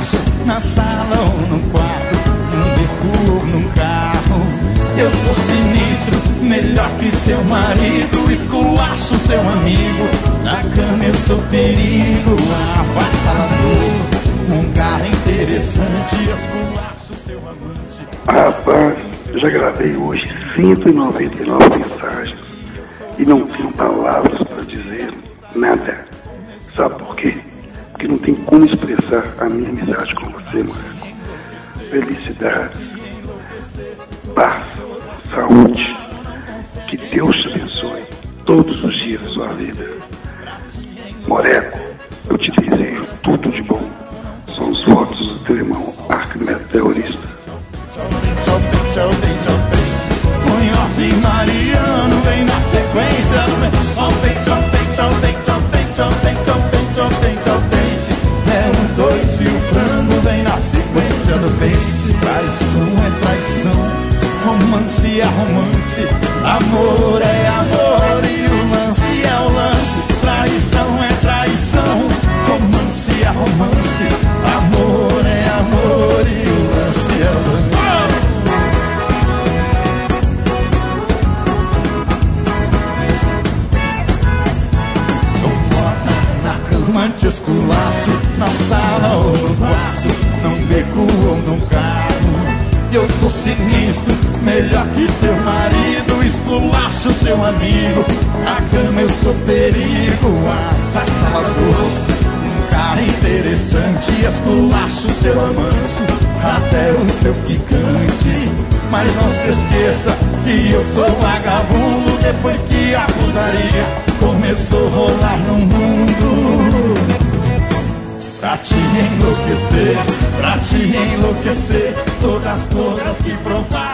esculacho na sala ou no quarto, num beco ou num carro. Eu sou sinistro, melhor que seu marido, esculacho seu amigo, na cama eu sou perigo, avassalador, um cara interessante, esculacho seu amante. Rapaz, já gravei hoje 199 mensagens e não tenho palavras para dizer nada. Sabe por quê? Porque não tem como expressar a minha amizade com você, Marco. Felicidades, paz, saúde, que Deus te abençoe todos os dias da sua vida. Moreco, eu te desejo tudo de bom. São os votos do teu irmão Arquimedes terrorista. Munhoz e Mariano vem na sequência. É um dois e o frango vem na sequência do peito. Traição é traição, romance é romance, amor é amor e o lance é o lance. Traição é traição, romance é romance, amor é amor e o lance é o lance. Te esculacho na sala ou no quarto, num beco ou num carro. Eu sou sinistro, melhor que seu marido, esculacho seu amigo, na cama eu sou perigo, avassalador, um cara interessante, esculacho seu amante, até o seu ficante. Mas não se esqueça que eu sou vagabundo, depois que a putaria começou a rolar no mundo. Pra te enlouquecer, todas que provar.